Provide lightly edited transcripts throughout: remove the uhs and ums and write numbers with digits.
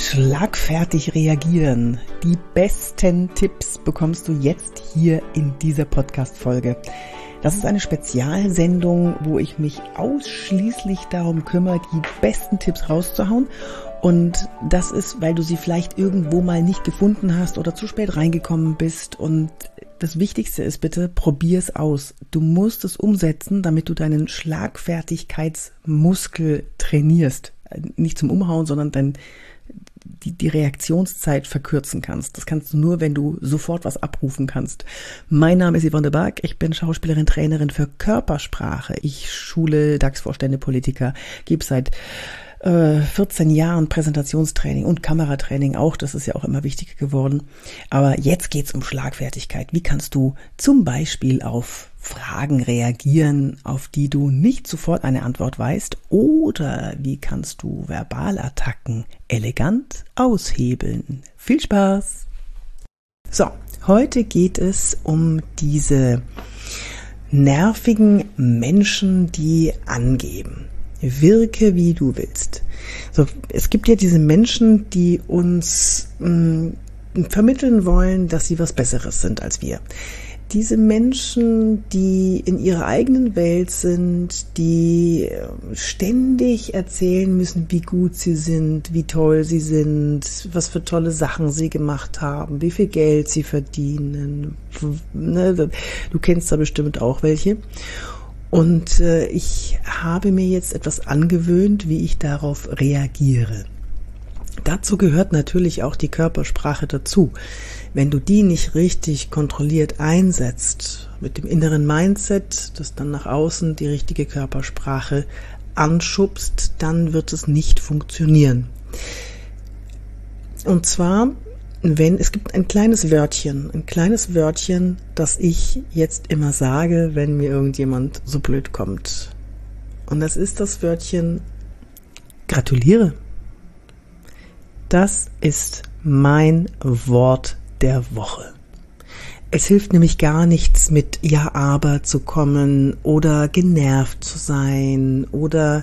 Schlagfertig reagieren. Die besten Tipps bekommst du jetzt hier in dieser Podcast-Folge. Das ist eine Spezialsendung, wo ich mich ausschließlich darum kümmere, die besten Tipps rauszuhauen. Und das ist, weil du sie vielleicht irgendwo mal nicht gefunden hast oder zu spät reingekommen bist. Und das Wichtigste ist bitte, probier es aus. Du musst es umsetzen, damit du deinen Schlagfertigkeitsmuskel trainierst. Nicht zum Umhauen, sondern die Reaktionszeit verkürzen kannst. Das kannst du nur, wenn du sofort was abrufen kannst. Mein Name ist Yvonne de Barg. Ich bin Schauspielerin, Trainerin für Körpersprache. Ich schule DAX-Vorstände, Politiker, gebe seit 14 Jahren Präsentationstraining und Kameratraining auch. Das ist ja auch immer wichtiger geworden. Aber jetzt geht's um Schlagfertigkeit. Wie kannst du zum Beispiel auf Fragen reagieren, auf die du nicht sofort eine Antwort weißt? Oder wie kannst du Verbalattacken elegant aushebeln? Viel Spaß! So, heute geht es um diese nervigen Menschen, die angeben. Wirke, wie du willst. So, es gibt ja diese Menschen, die uns vermitteln wollen, dass sie was Besseres sind als wir. Diese Menschen, die in ihrer eigenen Welt sind, die ständig erzählen müssen, wie gut sie sind, wie toll sie sind, was für tolle Sachen sie gemacht haben, wie viel Geld sie verdienen. Du kennst da bestimmt auch welche. Und ich habe mir jetzt etwas angewöhnt, wie ich darauf reagiere. Dazu gehört natürlich auch die Körpersprache dazu. Wenn du die nicht richtig kontrolliert einsetzt, mit dem inneren Mindset, das dann nach außen die richtige Körpersprache anschubst, dann wird es nicht funktionieren. Und zwar, es gibt ein kleines Wörtchen, das ich jetzt immer sage, wenn mir irgendjemand so blöd kommt. Und das ist das Wörtchen gratuliere. Das ist mein Wort der Woche. Es hilft nämlich gar nichts mit ja, aber zu kommen oder genervt zu sein oder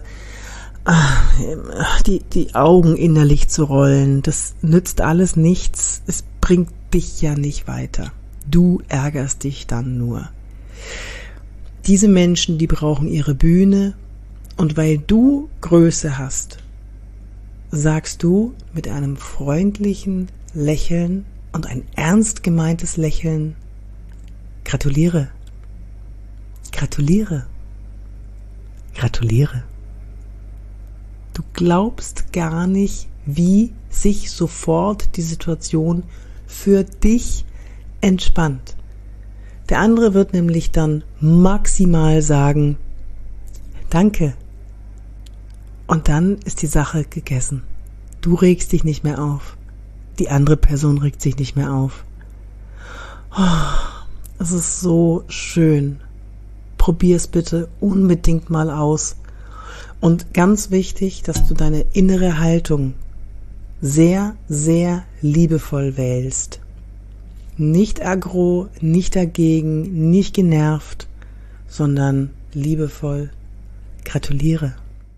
die Augen innerlich zu rollen. Das nützt alles nichts. Es bringt dich ja nicht weiter. Du ärgerst dich dann nur. Diese Menschen, die brauchen ihre Bühne, und weil du Größe hast, sagst du mit einem freundlichen Lächeln und ein ernst gemeintes Lächeln: gratuliere, gratuliere, gratuliere. Du glaubst gar nicht, wie sich sofort die Situation für dich entspannt. Der andere wird nämlich dann maximal sagen: Danke. Und dann ist die Sache gegessen. Du regst dich nicht mehr auf. Die andere Person regt sich nicht mehr auf. Es ist so schön. Probier es bitte unbedingt mal aus. Und ganz wichtig, dass du deine innere Haltung sehr, sehr liebevoll wählst. Nicht aggro, nicht dagegen, nicht genervt, sondern liebevoll. Gratuliere.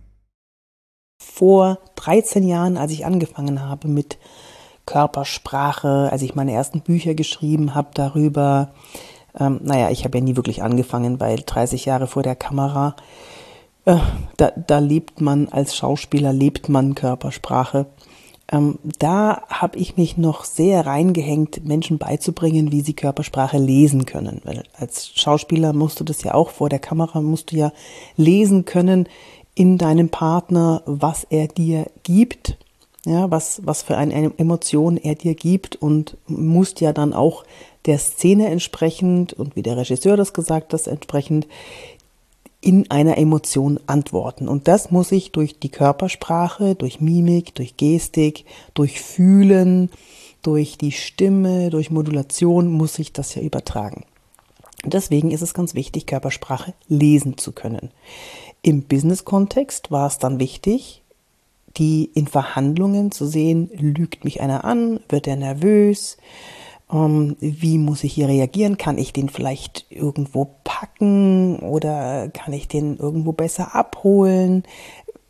Vor 13 Jahren, als ich angefangen habe mit Körpersprache, als ich meine ersten Bücher geschrieben habe darüber, ich habe ja nie wirklich angefangen, weil 30 Jahre vor der Kamera, da lebt man als Schauspieler, Körpersprache. Da habe ich mich noch sehr reingehängt, Menschen beizubringen, wie sie Körpersprache lesen können. Weil als Schauspieler musst du das ja auch, vor der Kamera musst du ja lesen können in deinem Partner, was er dir gibt, ja, was für eine Emotion er dir gibt, und musst ja dann auch der Szene entsprechend und wie der Regisseur das gesagt hat, entsprechend in einer Emotion antworten. Und das muss ich durch die Körpersprache, durch Mimik, durch Gestik, durch Fühlen, durch die Stimme, durch Modulation muss ich das ja übertragen. Deswegen ist es ganz wichtig, Körpersprache lesen zu können. Im Business-Kontext war es dann wichtig, die in Verhandlungen zu sehen, lügt mich einer an, wird er nervös, wie muss ich hier reagieren, kann ich den vielleicht irgendwo packen oder kann ich den irgendwo besser abholen,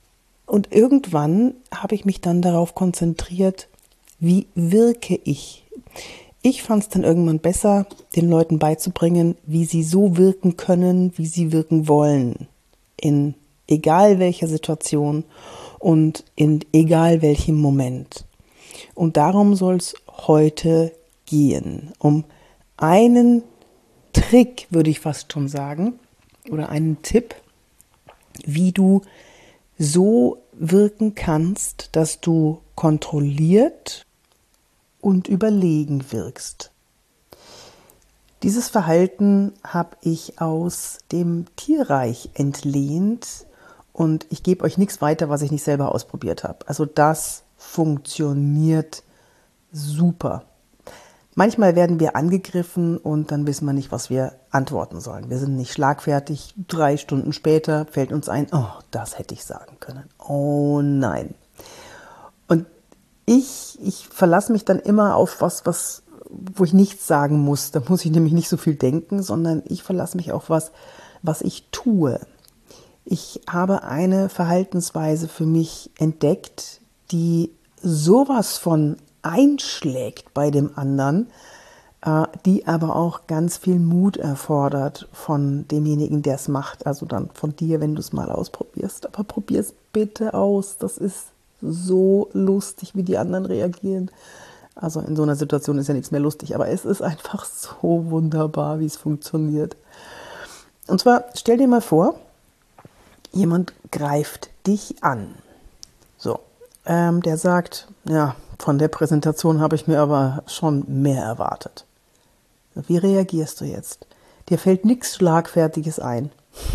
Und irgendwann habe ich mich dann darauf konzentriert, wie wirke ich? Ich fand es dann irgendwann besser, den Leuten beizubringen, wie sie so wirken können, wie sie wirken wollen. In egal welcher Situation und in egal welchem Moment. Und darum soll es heute gehen. Um einen Trick, würde ich fast schon sagen, oder einen Tipp, wie du so wirken kannst, dass du kontrolliert und überlegen wirkst. Dieses Verhalten habe ich aus dem Tierreich entlehnt und ich gebe euch nichts weiter, was ich nicht selber ausprobiert habe. Also das funktioniert super. Manchmal werden wir angegriffen und dann wissen wir nicht, was wir antworten sollen. Wir sind nicht schlagfertig. 3 Stunden später fällt uns ein, oh, das hätte ich sagen können. Oh nein. Und ich verlasse mich dann immer auf was, wo ich nichts sagen muss. Da muss ich nämlich nicht so viel denken, sondern ich verlasse mich auf was ich tue. Ich habe eine Verhaltensweise für mich entdeckt, die sowas von einschlägt bei dem anderen, die aber auch ganz viel Mut erfordert von demjenigen, der es macht. Also dann von dir, wenn du es mal ausprobierst. Aber probier es bitte aus. Das ist so lustig, wie die anderen reagieren. Also in so einer Situation ist ja nichts mehr lustig, aber es ist einfach so wunderbar, wie es funktioniert. Und zwar, stell dir mal vor, jemand greift dich an. So, der sagt, ja, von der Präsentation habe ich mir aber schon mehr erwartet. Wie reagierst du jetzt? Dir fällt nichts Schlagfertiges ein.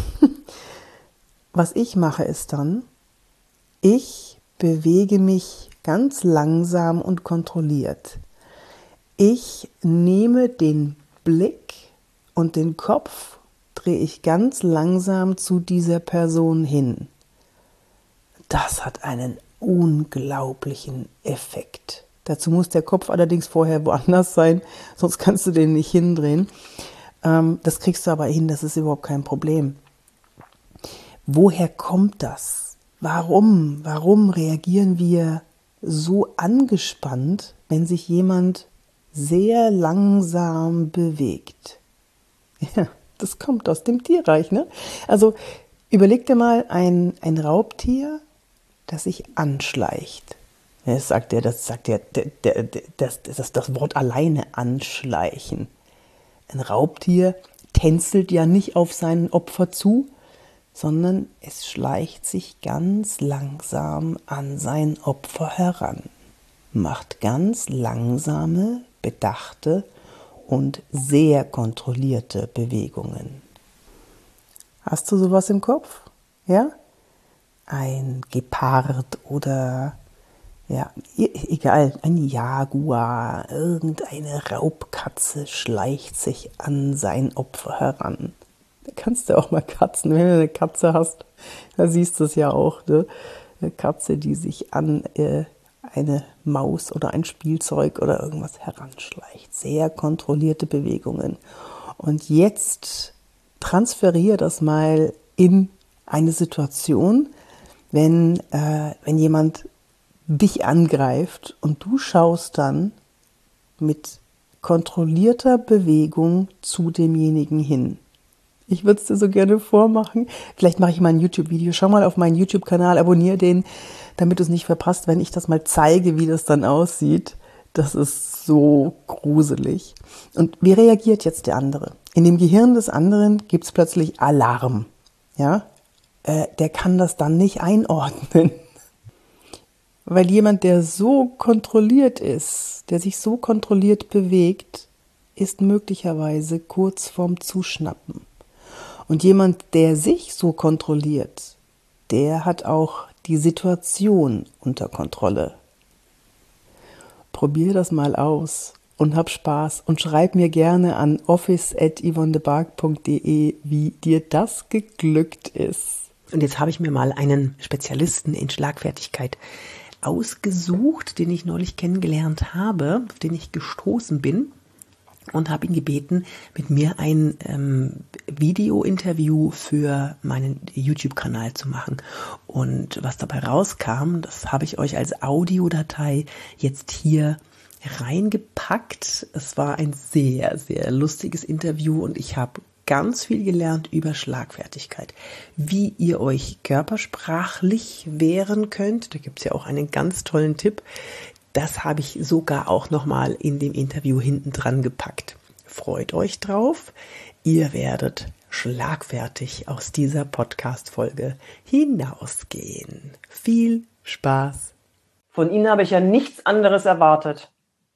Was ich mache ist dann, ich bewege mich ganz langsam und kontrolliert. Ich nehme den Blick und den Kopf, drehe ich ganz langsam zu dieser Person hin. Das hat einen unglaublichen Effekt. Dazu muss der Kopf allerdings vorher woanders sein, sonst kannst du den nicht hindrehen. Das kriegst du aber hin, das ist überhaupt kein Problem. Woher kommt das? Warum reagieren wir so angespannt, wenn sich jemand sehr langsam bewegt? Ja, das kommt aus dem Tierreich, ne? Also überleg dir mal ein Raubtier, das sich anschleicht. Das Wort alleine anschleichen. Ein Raubtier tänzelt ja nicht auf sein Opfer zu, sondern es schleicht sich ganz langsam an sein Opfer heran, macht ganz langsame, bedachte und sehr kontrollierte Bewegungen. Hast du sowas im Kopf? Ja? Ein Gepard oder ja, egal, ein Jaguar, irgendeine Raubkatze schleicht sich an sein Opfer heran. Da kannst du auch mal Katzen, wenn du eine Katze hast, da siehst du es ja auch, ne? Eine Katze, die sich an eine Maus oder ein Spielzeug oder irgendwas heranschleicht. Sehr kontrollierte Bewegungen. Und jetzt transferiere das mal in eine Situation, wenn jemand dich angreift und du schaust dann mit kontrollierter Bewegung zu demjenigen hin. Ich würde es dir so gerne vormachen. Vielleicht mache ich mal ein YouTube-Video. Schau mal auf meinen YouTube-Kanal, abonniere den, damit du es nicht verpasst, wenn ich das mal zeige, wie das dann aussieht. Das ist so gruselig. Und wie reagiert jetzt der andere? In dem Gehirn des anderen gibt es plötzlich Alarm. Ja? Der kann das dann nicht einordnen. Weil jemand, der so kontrolliert ist, der sich so kontrolliert bewegt, ist möglicherweise kurz vorm Zuschnappen. Und jemand, der sich so kontrolliert, der hat auch die Situation unter Kontrolle. Probier das mal aus und hab Spaß und schreib mir gerne an office@yvonnebark.de, wie dir das geglückt ist. Und jetzt habe ich mir mal einen Spezialisten in Schlagfertigkeit ausgesucht, den ich neulich kennengelernt habe, auf den ich gestoßen bin. und habe ihn gebeten, mit mir ein Video-Interview für meinen YouTube-Kanal zu machen. Und was dabei rauskam, das habe ich euch als Audiodatei jetzt hier reingepackt. Es war ein sehr, sehr lustiges Interview und ich habe ganz viel gelernt über Schlagfertigkeit, wie ihr euch körpersprachlich wehren könnt. Da gibt es ja auch einen ganz tollen Tipp. Das habe ich sogar auch nochmal in dem Interview hinten dran gepackt. Freut euch drauf. Ihr werdet schlagfertig aus dieser Podcast-Folge hinausgehen. Viel Spaß. Von Ihnen habe ich ja nichts anderes erwartet.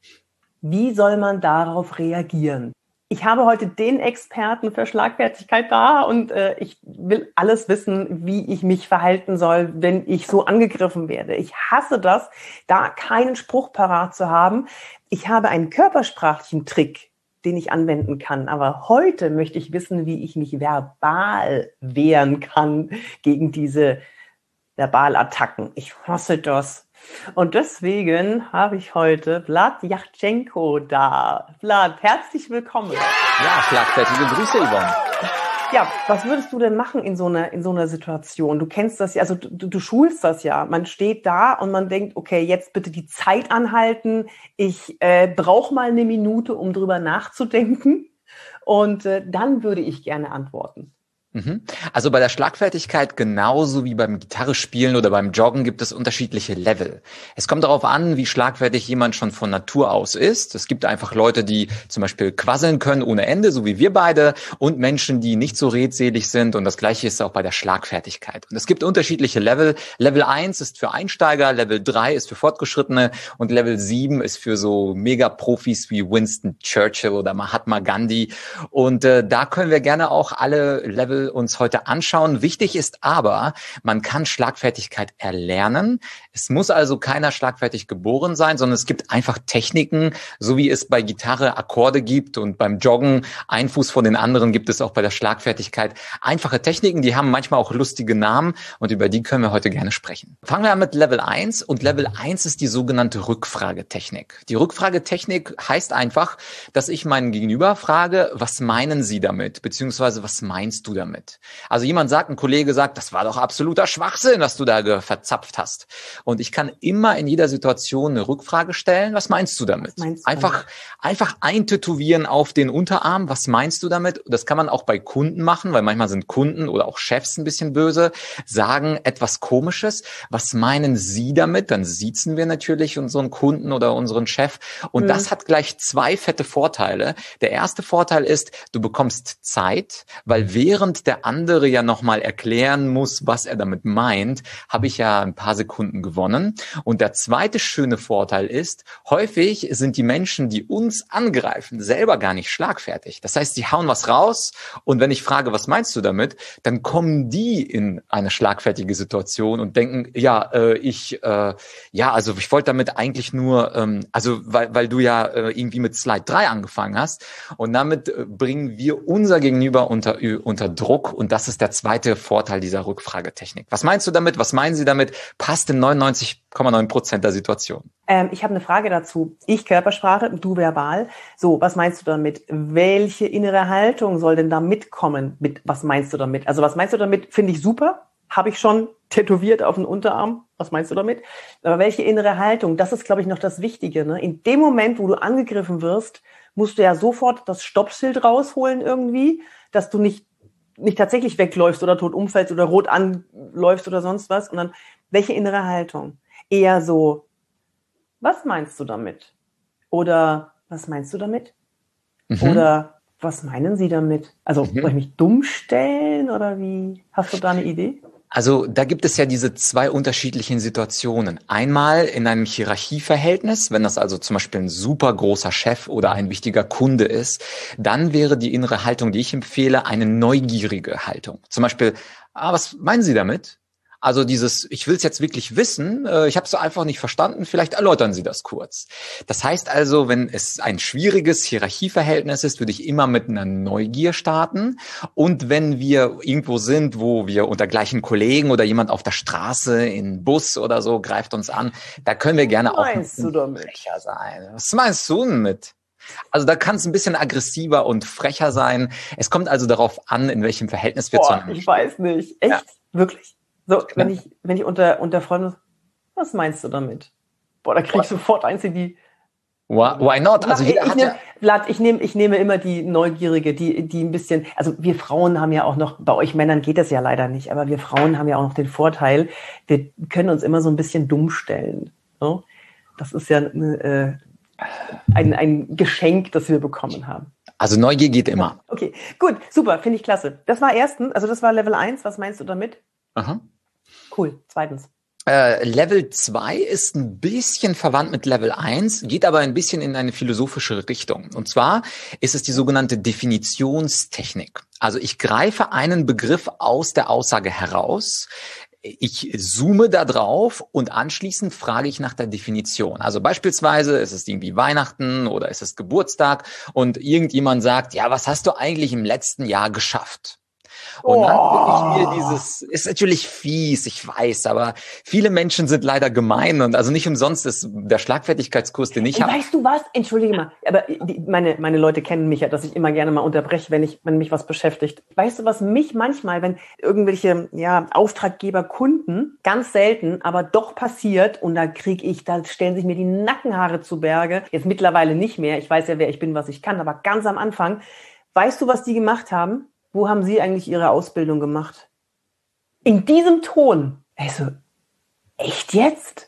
Wie soll man darauf reagieren? Ich habe heute den Experten für Schlagfertigkeit da und ich will alles wissen, wie ich mich verhalten soll, wenn ich so angegriffen werde. Ich hasse das, da keinen Spruch parat zu haben. Ich habe einen körpersprachlichen Trick, den ich anwenden kann. Aber heute möchte ich wissen, wie ich mich verbal wehren kann gegen diese Verbalattacken. Ich hasse das. Und deswegen habe ich heute Vlad Yachtschenko da. Vlad, herzlich willkommen. Ja, schlagfertige Grüße, Yvonne. Ja, was würdest du denn machen in so einer Situation? Du kennst das ja, also du schulst das ja. Man steht da und man denkt, okay, jetzt bitte die Zeit anhalten. Ich brauche mal eine Minute, um drüber nachzudenken. Und dann würde ich gerne antworten. Also bei der Schlagfertigkeit genauso wie beim Gitarrespielen oder beim Joggen gibt es unterschiedliche Level. Es kommt darauf an, wie schlagfertig jemand schon von Natur aus ist. Es gibt einfach Leute, die zum Beispiel quasseln können ohne Ende, so wie wir beide, und Menschen, die nicht so redselig sind. Und das Gleiche ist auch bei der Schlagfertigkeit. Und es gibt unterschiedliche Level. Level 1 ist für Einsteiger, Level 3 ist für Fortgeschrittene und Level 7 ist für so Mega-Profis wie Winston Churchill oder Mahatma Gandhi. Und da können wir gerne auch alle Level uns heute anschauen. Wichtig ist aber, man kann Schlagfertigkeit erlernen. Es muss also keiner schlagfertig geboren sein, sondern es gibt einfach Techniken, so wie es bei Gitarre Akkorde gibt und beim Joggen ein Fuß vor den anderen, gibt es auch bei der Schlagfertigkeit einfache Techniken, die haben manchmal auch lustige Namen und über die können wir heute gerne sprechen. Fangen wir an mit Level 1 und Level 1 ist die sogenannte Rückfragetechnik. Die Rückfragetechnik heißt einfach, dass ich meinen Gegenüber frage, was meinen Sie damit, beziehungsweise was meinst du damit? Also jemand sagt, ein Kollege sagt, das war doch absoluter Schwachsinn, was du da verzapft hast. Und ich kann immer in jeder Situation eine Rückfrage stellen, was meinst du damit? Einfach eintätowieren auf den Unterarm, was meinst du damit? Das kann man auch bei Kunden machen, weil manchmal sind Kunden oder auch Chefs ein bisschen böse, sagen etwas Komisches. Was meinen Sie damit? Dann siezen wir natürlich unseren Kunden oder unseren Chef. Und das hat gleich zwei fette Vorteile. Der erste Vorteil ist, du bekommst Zeit, weil während der andere ja nochmal erklären muss, was er damit meint, habe ich ja ein paar Sekunden gewonnen. Und der zweite schöne Vorteil ist, häufig sind die Menschen, die uns angreifen, selber gar nicht schlagfertig. Das heißt, die hauen was raus und wenn ich frage, was meinst du damit, dann kommen die in eine schlagfertige Situation und denken, also ich wollte damit eigentlich nur, weil du ja irgendwie mit Slide 3 angefangen hast und damit bringen wir unser Gegenüber unter Druck und das ist der zweite Vorteil dieser Rückfragetechnik. Was meinst du damit? Was meinen Sie damit? Passt in 99,9% der Situation. Ich habe eine Frage dazu. Ich Körpersprache, du verbal. So, was meinst du damit? Welche innere Haltung soll denn da mitkommen? Was meinst du damit? Also was meinst du damit? Finde ich super. Habe ich schon tätowiert auf den Unterarm. Was meinst du damit? Aber welche innere Haltung? Das ist, glaube ich, noch das Wichtige. Ne? In dem Moment, wo du angegriffen wirst, musst du ja sofort das Stoppschild rausholen irgendwie, dass du nicht tatsächlich wegläufst oder tot umfällst oder rot anläufst oder sonst was. Und dann, welche innere Haltung? Eher so, was meinst du damit? Oder, was meinst du damit? Oder, was meinen Sie damit? Also, soll ich mich dumm stellen oder wie? Hast du da eine Idee? Also da gibt es ja diese zwei unterschiedlichen Situationen. Einmal in einem Hierarchieverhältnis, wenn das also zum Beispiel ein super großer Chef oder ein wichtiger Kunde ist, dann wäre die innere Haltung, die ich empfehle, eine neugierige Haltung. Zum Beispiel, was meinen Sie damit? Also dieses, ich will es jetzt wirklich wissen, ich habe es einfach nicht verstanden, vielleicht erläutern Sie das kurz. Das heißt also, wenn es ein schwieriges Hierarchieverhältnis ist, würde ich immer mit einer Neugier starten. Und wenn wir irgendwo sind, wo wir unter gleichen Kollegen oder jemand auf der Straße, in Bus oder so, greift uns an, da können wir gerne auch frecher sein. Was meinst du denn mit? Also da kann es ein bisschen aggressiver und frecher sein. Es kommt also darauf an, in welchem Verhältnis wir zueinander stehen. Ich weiß nicht. Echt? Ja. Wirklich? So, wenn ich unter Freunden, was meinst du damit? Boah, da krieg ich sofort eins in die... Why not? Also ich nehme immer die Neugierige, die ein bisschen, also wir Frauen haben ja auch noch, bei euch Männern geht das ja leider nicht, aber wir Frauen haben ja auch noch den Vorteil, wir können uns immer so ein bisschen dumm stellen. So? Das ist ja ein Geschenk, das wir bekommen haben. Also Neugier geht immer. Okay, gut, super, finde ich klasse. Das war das war Level 1, was meinst du damit? Aha. Cool, zweitens. Level 2 ist ein bisschen verwandt mit Level 1, geht aber ein bisschen in eine philosophische Richtung. Und zwar ist es die sogenannte Definitionstechnik. Also ich greife einen Begriff aus der Aussage heraus, ich zoome da drauf und anschließend frage ich nach der Definition. Also beispielsweise ist es irgendwie Weihnachten oder ist es Geburtstag und irgendjemand sagt, ja, was hast du eigentlich im letzten Jahr geschafft? Und dann will ich mir ist natürlich fies, ich weiß, aber viele Menschen sind leider gemein und also nicht umsonst ist der Schlagfertigkeitskurs, den ich habe. Weißt du was? Entschuldige mal, aber meine Leute kennen mich ja, dass ich immer gerne mal unterbreche, wenn mich was beschäftigt. Weißt du, was mich manchmal, wenn irgendwelche Auftraggeber, Kunden, ganz selten, aber doch passiert und da stellen sich mir die Nackenhaare zu Berge. Jetzt mittlerweile nicht mehr, ich weiß ja, wer ich bin, was ich kann, aber ganz am Anfang. Weißt du, was die gemacht haben? Wo haben Sie eigentlich Ihre Ausbildung gemacht? In diesem Ton. Also, echt jetzt?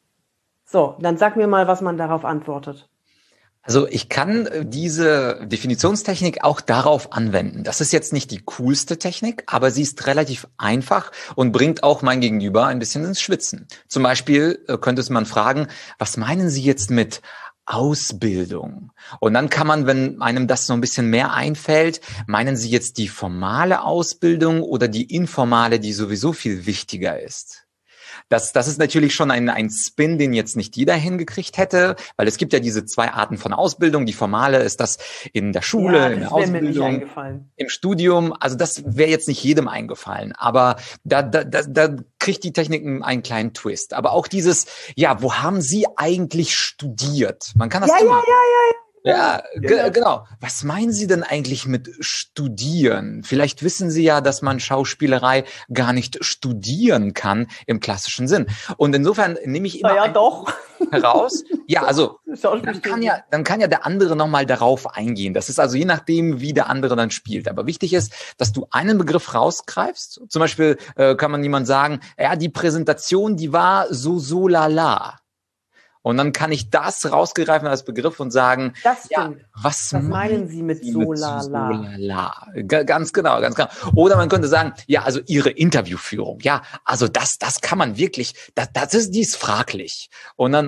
So, dann sag mir mal, was man darauf antwortet. Also ich kann diese Definitionstechnik auch darauf anwenden. Das ist jetzt nicht die coolste Technik, aber sie ist relativ einfach und bringt auch mein Gegenüber ein bisschen ins Schwitzen. Zum Beispiel könnte man fragen, was meinen Sie jetzt mit Ausbildung? Und dann kann man, wenn einem das so ein bisschen mehr einfällt, meinen Sie jetzt die formale Ausbildung oder die informale, die sowieso viel wichtiger ist? Das ist natürlich schon ein Spin, den jetzt nicht jeder hingekriegt hätte, weil es gibt ja diese zwei Arten von Ausbildung. Die formale ist das in der Schule, in der Ausbildung, im Studium. Also das wäre jetzt nicht jedem eingefallen, aber da kriegt die Technik einen kleinen Twist. Aber auch dieses, wo haben Sie eigentlich studiert? Man kann das Ja, genau. Was meinen Sie denn eigentlich mit studieren? Vielleicht wissen Sie ja, dass man Schauspielerei gar nicht studieren kann im klassischen Sinn. Und insofern nehme ich immer heraus. Ja, also dann kann ja der andere nochmal darauf eingehen. Das ist also je nachdem, wie der andere dann spielt. Aber wichtig ist, dass du einen Begriff rausgreifst. Zum Beispiel kann man jemand sagen, ja, die Präsentation, die war so lala. Und dann kann ich das rausgreifen als Begriff und sagen, was meinen Sie mit so lala? Ganz genau. Oder man könnte sagen, also Ihre Interviewführung, also das kann man wirklich, die ist fraglich. Und dann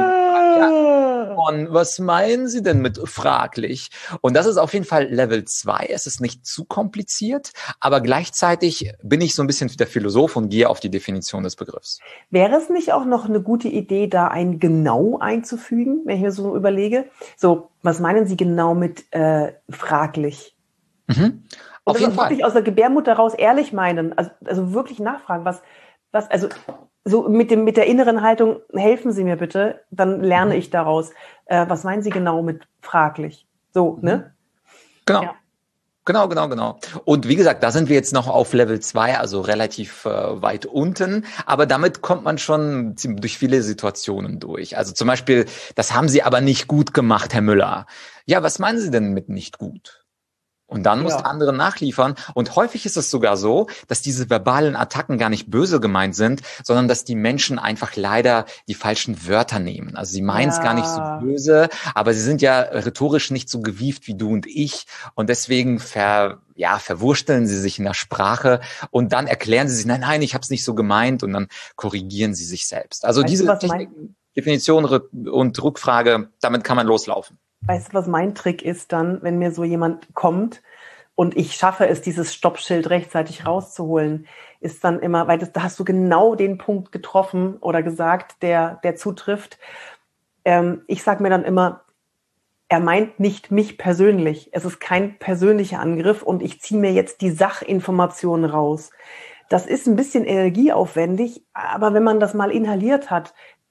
könnte man was meinen Sie denn mit fraglich? Und das ist auf jeden Fall Level 2. Es ist nicht zu kompliziert, aber gleichzeitig bin ich so ein bisschen wie der Philosoph und gehe auf die Definition des Begriffs. Wäre es nicht auch noch eine gute Idee, da ein genau einzufügen, wenn ich mir so überlege? So, was meinen Sie genau mit fraglich? Mhm. Auf jeden Fall. Wirklich aus der Gebärmutter raus ehrlich meinen, also wirklich nachfragen, also so mit der inneren Haltung, helfen Sie mir bitte, dann lerne ich daraus. Was meinen Sie genau mit fraglich? So, ne? Genau. Ja. Genau. Und wie gesagt, da sind wir jetzt noch auf Level 2, also relativ weit unten. Aber damit kommt man schon durch viele Situationen durch. Also zum Beispiel, das haben Sie aber nicht gut gemacht, Herr Müller. Ja, was meinen Sie denn mit nicht gut? Und dann muss der andere nachliefern. Und häufig ist es sogar so, dass diese verbalen Attacken gar nicht böse gemeint sind, sondern dass die Menschen einfach leider die falschen Wörter nehmen. Also sie meinen es gar nicht so böse, aber sie sind ja rhetorisch nicht so gewieft wie du und ich. Und deswegen verwursteln sie sich in der Sprache und dann erklären sie sich, nein, ich habe es nicht so gemeint und dann korrigieren sie sich selbst. Also diese Definition und Rückfrage, damit kann man loslaufen. Weißt du, was mein Trick ist dann, wenn mir so jemand kommt und ich schaffe es, dieses Stoppschild rechtzeitig rauszuholen, ist dann immer, weil da hast du genau den Punkt getroffen oder gesagt, der zutrifft. Ich sage mir dann immer, er meint nicht mich persönlich. Es ist kein persönlicher Angriff und ich ziehe mir jetzt die Sachinformationen raus. Das ist ein bisschen energieaufwendig, aber wenn man das mal inhaliert hat,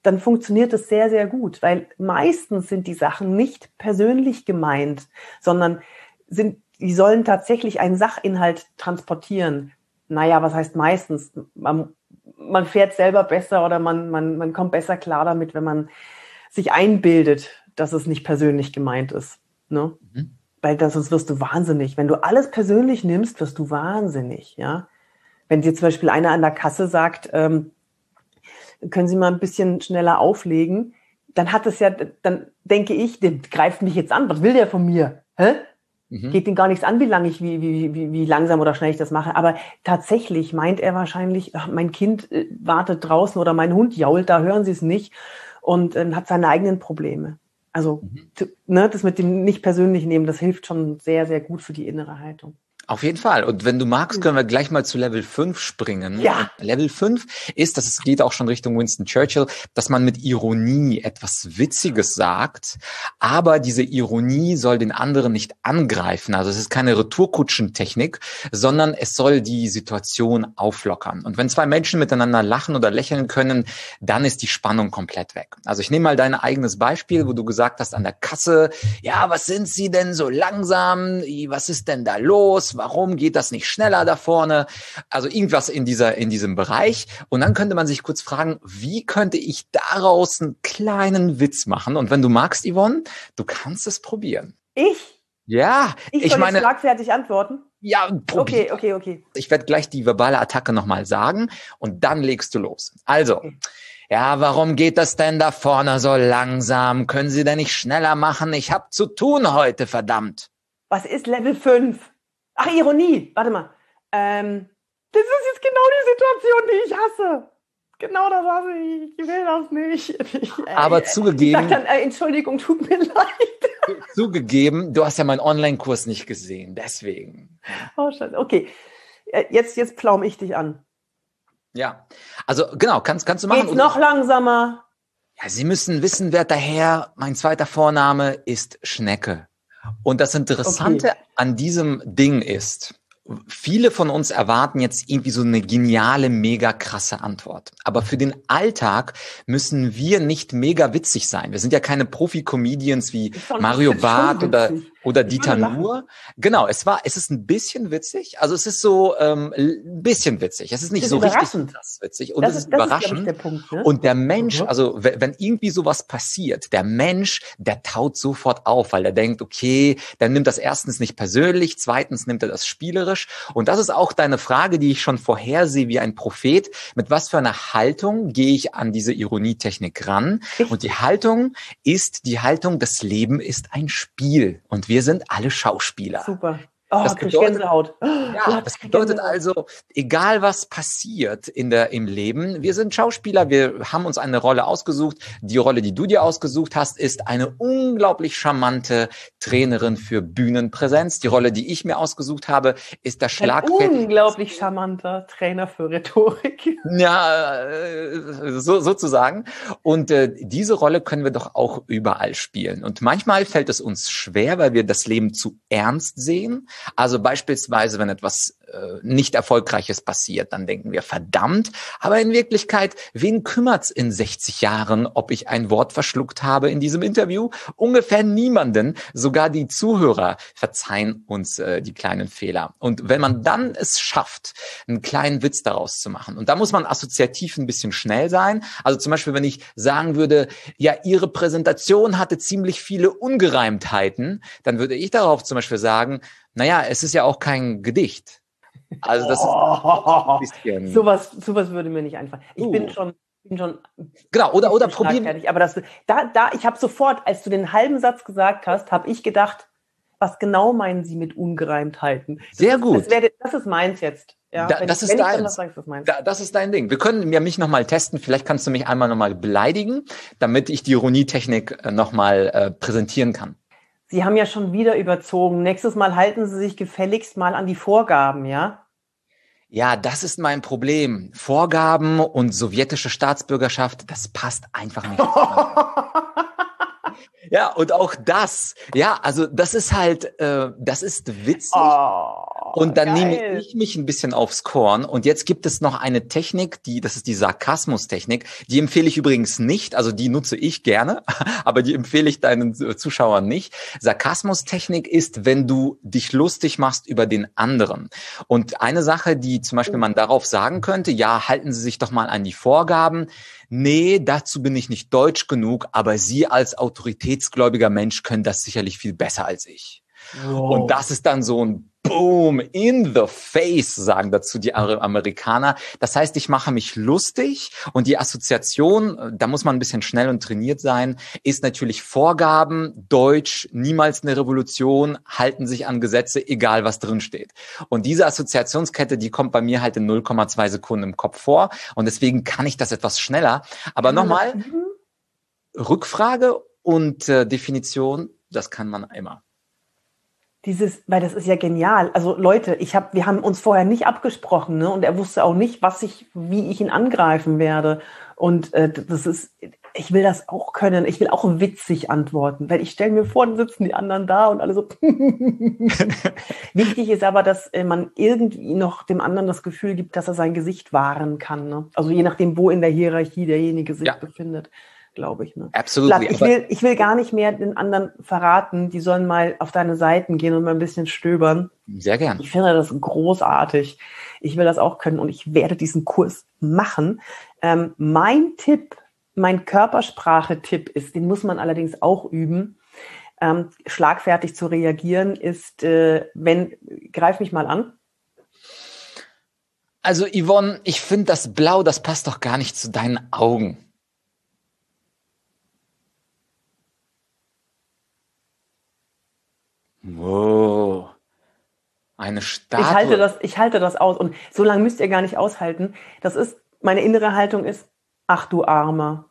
dann funktioniert es sehr, sehr gut, weil meistens sind die Sachen nicht persönlich gemeint, sondern die sollen tatsächlich einen Sachinhalt transportieren. Naja, was heißt meistens? Man fährt selber besser oder man kommt besser klar damit, wenn man sich einbildet, dass es nicht persönlich gemeint ist. Ne? Mhm. Weil sonst wirst du wahnsinnig. Wenn du alles persönlich nimmst, wirst du wahnsinnig. Ja? Wenn dir zum Beispiel einer an der Kasse sagt, können Sie mal ein bisschen schneller auflegen, dann denke ich, der greift mich jetzt an. Was will der von mir? Hä? Geht ihm gar nichts an, wie langsam oder schnell ich das mache. Aber tatsächlich meint er wahrscheinlich, mein Kind wartet draußen oder mein Hund jault, da hören Sie es nicht und hat seine eigenen Probleme. Also das mit dem nicht persönlich nehmen, das hilft schon sehr, sehr gut für die innere Haltung. Auf jeden Fall. Und wenn du magst, können wir gleich mal zu Level 5 springen. Ja. Und Level 5 ist, es geht auch schon Richtung Winston Churchill, dass man mit Ironie etwas Witziges sagt, aber diese Ironie soll den anderen nicht angreifen. Also es ist keine Retourkutschentechnik, sondern es soll die Situation auflockern. Und wenn zwei Menschen miteinander lachen oder lächeln können, dann ist die Spannung komplett weg. Also ich nehme mal dein eigenes Beispiel, wo du gesagt hast an der Kasse, ja, was sind Sie denn so langsam? Was ist denn da los? Warum geht das nicht schneller da vorne? Also irgendwas in diesem Bereich. Und dann könnte man sich kurz fragen, wie könnte ich daraus einen kleinen Witz machen? Und wenn du magst, Yvonne, du kannst es probieren. Ich? Ja. Ich meine, schlagfertig antworten? Ja, probier. Okay. Ich werde gleich die verbale Attacke nochmal sagen und dann legst du los. Also, okay. Ja, warum geht das denn da vorne so langsam? Können Sie denn nicht schneller machen? Ich habe zu tun heute, verdammt. Was ist Level 5? Ach, Ironie. Warte mal. Das ist jetzt genau die Situation, die ich hasse. Genau das hasse ich. Ich will das nicht. Aber zugegeben... Ich sag dann, Entschuldigung, tut mir leid. Zugegeben, du hast ja meinen Online-Kurs nicht gesehen. Deswegen. Oh, scheiße. Okay. Jetzt pflaume ich dich an. Ja. Also, genau. Kannst du machen. Geht's noch langsamer? Ja, Sie müssen wissen, werter Herr, mein zweiter Vorname ist Schnecke. Und das Interessante an diesem Ding ist, viele von uns erwarten jetzt irgendwie so eine geniale, mega krasse Antwort. Aber für den Alltag müssen wir nicht mega witzig sein. Wir sind ja keine Profi-Comedians wie Mario Barth oder Dieter Nuhr. Genau, es ist ein bisschen witzig. Also es ist so ein bisschen witzig. Es ist nicht so richtig krass witzig. Und es ist überraschend. Ist, der Punkt, ne? Und der Mensch, also wenn irgendwie sowas passiert, der Mensch, der taut sofort auf, weil er denkt, okay, der nimmt das erstens nicht persönlich, zweitens nimmt er das spielerisch. Und das ist auch deine Frage, die ich schon vorhersehe wie ein Prophet. Mit was für einer Haltung gehe ich an diese Ironietechnik ran? Und die Haltung ist die Haltung, das Leben ist ein Spiel. Und wir sind alle Schauspieler. Super. Oh, das bedeutet also, egal was passiert im Leben, wir sind Schauspieler, wir haben uns eine Rolle ausgesucht. Die Rolle, die du dir ausgesucht hast, ist eine unglaublich charmante Trainerin für Bühnenpräsenz. Die Rolle, die ich mir ausgesucht habe, ist der schlagfertige... Ein unglaublich charmanter Trainer für Rhetorik. Ja, sozusagen. Und diese Rolle können wir doch auch überall spielen. Und manchmal fällt es uns schwer, weil wir das Leben zu ernst sehen. Also beispielsweise, wenn etwas nicht Erfolgreiches passiert, dann denken wir, verdammt. Aber in Wirklichkeit, wen kümmert's in 60 Jahren, ob ich ein Wort verschluckt habe in diesem Interview? Ungefähr niemanden. Sogar die Zuhörer verzeihen uns die kleinen Fehler. Und wenn man dann es schafft, einen kleinen Witz daraus zu machen, und da muss man assoziativ ein bisschen schnell sein. Also zum Beispiel, wenn ich sagen würde, ja, Ihre Präsentation hatte ziemlich viele Ungereimtheiten, dann würde ich darauf zum Beispiel sagen, naja, es ist ja auch kein Gedicht. Also das ist ein bisschen... Sowas würde mir nicht einfallen. Ich bin schon genau, oder probieren. Aber ich habe sofort, als du den halben Satz gesagt hast, habe ich gedacht, was genau meinen Sie mit Ungereimtheiten? Sehr gut. Das ist meins jetzt. Ja, das ist dein Ding. Wir können ja mich nochmal testen. Vielleicht kannst du mich einmal nochmal beleidigen, damit ich die Ironietechnik nochmal präsentieren kann. Sie haben ja schon wieder überzogen. Nächstes Mal halten Sie sich gefälligst mal an die Vorgaben, ja? Ja, das ist mein Problem. Vorgaben und sowjetische Staatsbürgerschaft, das passt einfach nicht. Ja, und auch das. Ja, also das ist halt, das ist witzig. Und dann geil. nehme ich mich ein bisschen aufs Korn. Und jetzt gibt es noch eine Technik, das ist die Sarkasmus-Technik. Die empfehle ich übrigens nicht. Also die nutze ich gerne, aber die empfehle ich deinen Zuschauern nicht. Sarkasmus-Technik ist, wenn du dich lustig machst über den anderen. Und eine Sache, die zum Beispiel man darauf sagen könnte, ja, halten Sie sich doch mal an die Vorgaben. Nee, dazu bin ich nicht deutsch genug, aber Sie als autoritätsgläubiger Mensch können das sicherlich viel besser als ich. Wow. Und das ist dann so ein Boom, in the face, sagen dazu die Amerikaner. Das heißt, ich mache mich lustig und die Assoziation, da muss man ein bisschen schnell und trainiert sein, ist natürlich Vorgaben, Deutsch, niemals eine Revolution, halten sich an Gesetze, egal was drin steht. Und diese Assoziationskette, die kommt bei mir halt in 0,2 Sekunden im Kopf vor und deswegen kann ich das etwas schneller. Aber nochmal, Rückfrage und Definition, das kann man immer. Weil das ist ja genial. Also Leute, wir haben uns vorher nicht abgesprochen, ne? Und er wusste auch nicht, wie ich ihn angreifen werde. Und ich will das auch können. Ich will auch witzig antworten, weil ich stelle mir vor, dann sitzen die anderen da und alle so. Wichtig ist aber, dass man irgendwie noch dem anderen das Gefühl gibt, dass er sein Gesicht wahren kann. Ne? Also je nachdem, wo in der Hierarchie derjenige sich befindet. Glaube ich. Ne? Absolut. Ich will gar nicht mehr den anderen verraten. Die sollen mal auf deine Seiten gehen und mal ein bisschen stöbern. Sehr gern. Ich finde das großartig. Ich will das auch können und ich werde diesen Kurs machen. Mein Körpersprache-Tipp ist, den muss man allerdings auch üben, schlagfertig zu reagieren, ist, greif mich mal an. Also Yvonne, ich finde das Blau, das passt doch gar nicht zu deinen Augen. Wow. Eine Statue. Ich halte das aus. Und so lange müsst ihr gar nicht aushalten. Meine innere Haltung ist, ach du Armer.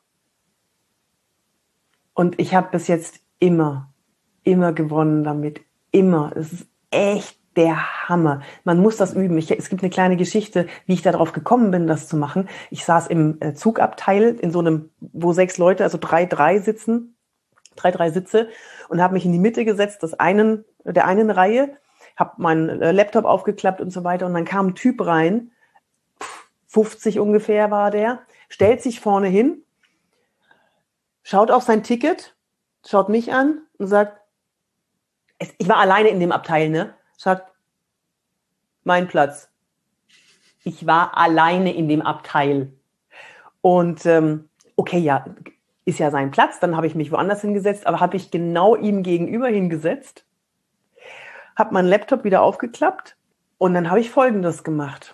Und ich habe bis jetzt immer gewonnen damit. Immer. Es ist echt der Hammer. Man muss das üben. Es gibt eine kleine Geschichte, wie ich darauf gekommen bin, das zu machen. Ich saß im Zugabteil in so einem, wo 6 Leute, also 3 sitzen. 3 Sitze und habe mich in die Mitte gesetzt, der einen Reihe, habe meinen Laptop aufgeklappt und so weiter und dann kam ein Typ rein, 50 ungefähr war der, stellt sich vorne hin, schaut auf sein Ticket, schaut mich an und sagt, ich war alleine in dem Abteil, ne? Sagt, mein Platz. Ich war alleine in dem Abteil. Und okay, ja, ist ja sein Platz, dann habe ich mich woanders hingesetzt, aber habe ich genau ihm gegenüber hingesetzt, habe meinen Laptop wieder aufgeklappt und dann habe ich Folgendes gemacht.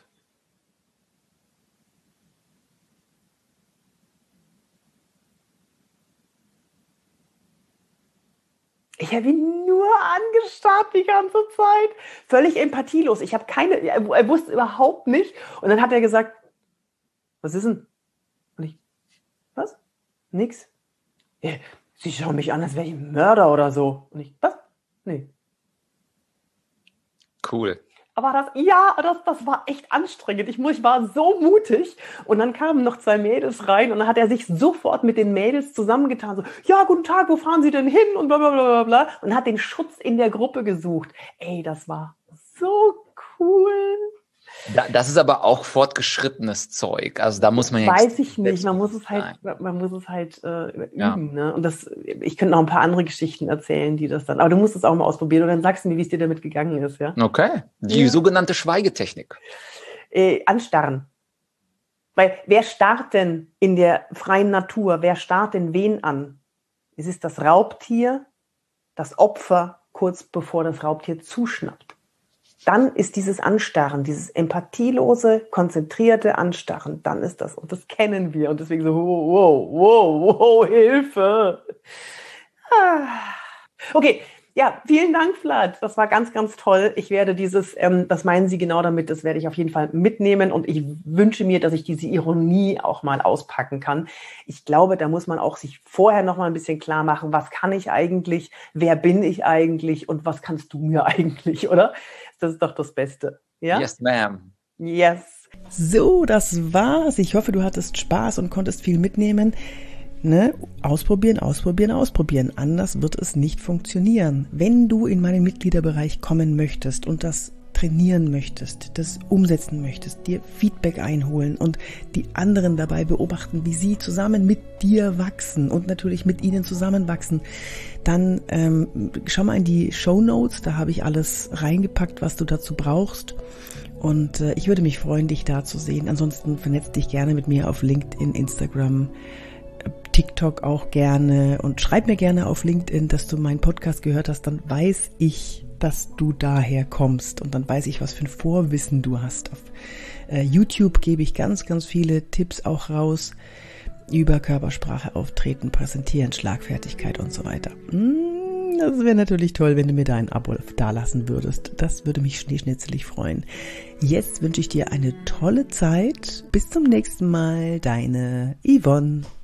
Ich habe ihn nur angestarrt die ganze Zeit, völlig empathielos. Er wusste überhaupt nicht und dann hat er gesagt, was ist denn? Und ich, was? Nix. Sie schauen mich an, als wäre ich ein Mörder oder so. Und ich, was? Nee. Cool. Aber das war echt anstrengend. Ich war so mutig. Und dann kamen noch 2 Mädels rein und dann hat er sich sofort mit den Mädels zusammengetan. So, ja, guten Tag, wo fahren Sie denn hin? Und bla bla bla bla. Und hat den Schutz in der Gruppe gesucht. Ey, das war so cool. Das ist aber auch fortgeschrittenes Zeug. Also da muss man ja. Weiß ich nicht. Man muss es halt üben. Ja. Ne? Und ich könnte noch ein paar andere Geschichten erzählen, die das dann. Aber du musst es auch mal ausprobieren und dann sagst du mir, wie es dir damit gegangen ist, ja? Okay. Die sogenannte Schweigetechnik. Anstarren. Weil wer starrt denn in der freien Natur? Wer starrt denn wen an? Es ist das Raubtier, das Opfer kurz bevor das Raubtier zuschnappt. Dann ist dieses Anstarren, dieses empathielose, konzentrierte Anstarren, dann ist das. Und das kennen wir. Und deswegen so, wow, Hilfe. Okay, ja, vielen Dank, Vlad. Das war ganz, ganz toll. Ich werde das meinen Sie genau damit, das werde ich auf jeden Fall mitnehmen. Und ich wünsche mir, dass ich diese Ironie auch mal auspacken kann. Ich glaube, da muss man auch sich vorher noch mal ein bisschen klar machen, was kann ich eigentlich, wer bin ich eigentlich und was kannst du mir eigentlich, oder? Das ist doch das Beste. Ja? Yes, ma'am. Yes. So, das war's. Ich hoffe, du hattest Spaß und konntest viel mitnehmen. Ne? Ausprobieren. Anders wird es nicht funktionieren. Wenn du in meinen Mitgliederbereich kommen möchtest und das trainieren möchtest, das umsetzen möchtest, dir Feedback einholen und die anderen dabei beobachten, wie sie zusammen mit dir wachsen und natürlich mit ihnen zusammenwachsen, dann schau mal in die Shownotes, da habe ich alles reingepackt, was du dazu brauchst. Und ich würde mich freuen, dich da zu sehen. Ansonsten vernetz dich gerne mit mir auf LinkedIn, Instagram, TikTok auch gerne und schreib mir gerne auf LinkedIn, dass du meinen Podcast gehört hast, dann weiß ich, dass du daher kommst und dann weiß ich, was für ein Vorwissen du hast. Auf YouTube gebe ich ganz, ganz viele Tipps auch raus über Körpersprache, Auftreten, Präsentieren, Schlagfertigkeit und so weiter. Das wäre natürlich toll, wenn du mir da ein Abo dalassen würdest. Das würde mich schneeschnitzelig freuen. Jetzt wünsche ich dir eine tolle Zeit. Bis zum nächsten Mal, deine Yvonne.